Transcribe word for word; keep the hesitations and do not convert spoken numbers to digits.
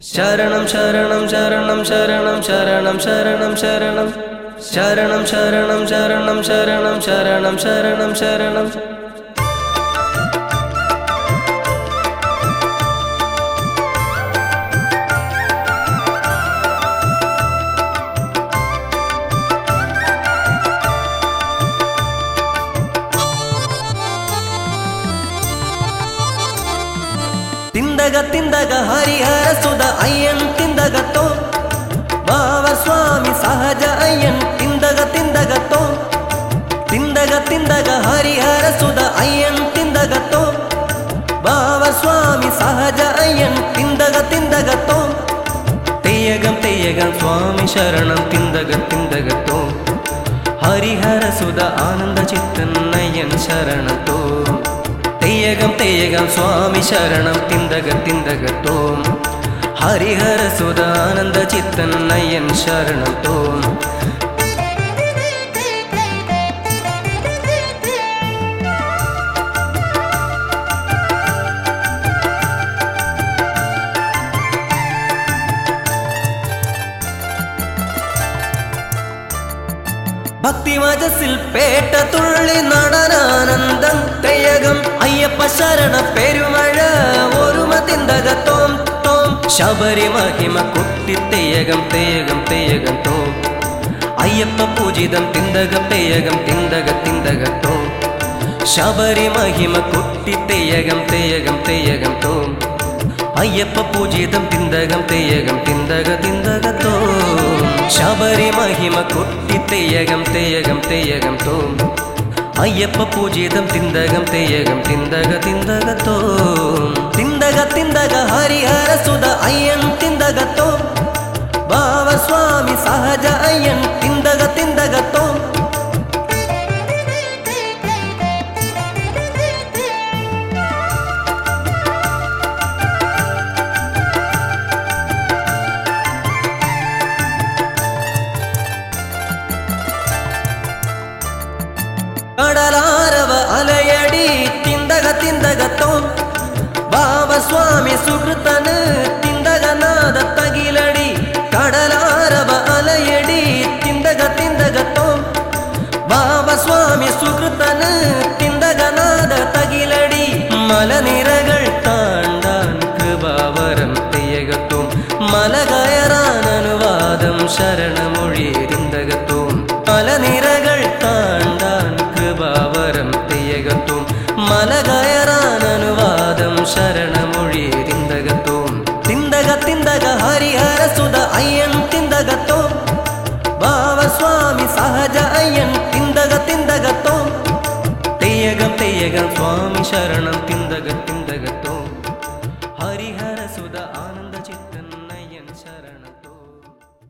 ശരണം ശരണം ശരണം ശരണം ശരണം ശരണം ശരണം ശരണം ശരണം ശരണം ശരണം ശരണം ശരണം ശരണം ತಿಂದಗ ತಿಂದಗ ಹರಿಹರ ಸುಧ ಅಯ್ಯನ್ ತಿಂದಗತೋ ಭಾವ ಸ್ವಾಮಿ ಸಹಜ ಅಯ್ಯನ್ ತಿಂದಗ ತಿಂದಗತೋ ತಿಂದಗ ತಿಂದಗ ಹರಿಹರ ಸುಧ ಅಯ್ಯನ್ ತಿಂದಗತೋ ಭಾವ ಸ್ವಾಮಿ ಸಹಜ ಅಯ್ಯನ್ ತಿಂದಗ ತಿಂದಗತೋ ತೆಯ್ಯಗಂ ತೆಯ್ಯಗಂ ಸ್ವಾಮಿ ಶರಣಂ ತಿಂದಗ ತಿಂದಗತೋ ಹರಿಹರ ಸುಧ ಆನಂದ ಚಿತ್ತನ್ನಯ್ಯನ್ ಶರಣತೋ ತೆಯ್ಯಗಂ ತೆಯ್ಯಗಂ ಸ್ವಾಮಿ ಶರಣಂ ತಿಂದಗ ತಿಂದಗತೋ ಹರಿಹರ ಸುಧಾನಂದ ಚಿತ್ತನ್ನಯ್ಯನ್ ಶರಣತೋ ഭക്തി വജസിൽ പേട്ട തുള്ളി നടനാനന്ദം തെയ്യകം അയ്യപ്പ ശരണ പെരുമഴ ഒരുമ തിന്തകത്തോം തോം ശബരി മഹിമ കുട്ടി തെയ്യകം തെയ്യകം തെയ്യകം തോം അയ്യപ്പ പൂജിതം തിന്തകം തെയ്യകം തിന്തക തിന്തകത്തോം ശബരി മഹിമ കുട്ടി തെയ്യകം തെയ്യകം തെയ്യകം തോം അയ്യപ്പ പൂജിതം തിന്തകം തെയ്യകം തിന്തക തിന്തകത്തോ ശബരി മഹിമ കുട്ടി തെയ്യകം തെയ്യകം തെയ്യകം തോ അയ്യപ്പ പൂജിതം തിന്തകം തെയ്യകം തിന്തക തിന്തകത്തോ തിന്തക തിന്തക ഹരിഹര സുധ അയ്യൻ തിന്തകത്തോ ഭാവ സ്വാമി സഹജ അയ്യൻ തിന്തക തിന്തകത്തോ കടലാരവ അലയടി തിന്തക തിന്തകത്തോ ഭാവ സ്വാമി സുഹൃത്തന് തിന്തകനാഥ തകിലടി കടലാരവ അലയടി തിന്തക തിന്തകത്തോ ഭാവ സ്വാമി സുഹൃത്തന് തിന്തകനാഥ തകിലടി മലനിരകൾ താണ്ടാൻ കൃപാവരം തെയ്യകത്തോ മല കയറാൻ അനുവാദം ശരണമൊഴി തിന്തകത്തോ മലനിരകൾ താണ്ടാൻ കൃപാവരം തെയ്യകത്തോ മല കയറാൻ അനുവാദം ശരണമൊഴി തിന്തകത്തോ തിന്തക തിന്തക ഹരിഹര സുധ അയ്യൻ തിന്തകത്തോ ഭാവ സ്വാമി സഹജ അയ്യൻ തിന്തക തിന്തകത്തോ തെയ്യകം തെയ്യകം സ്വാമി ശരണം തിന്തക തിന്തക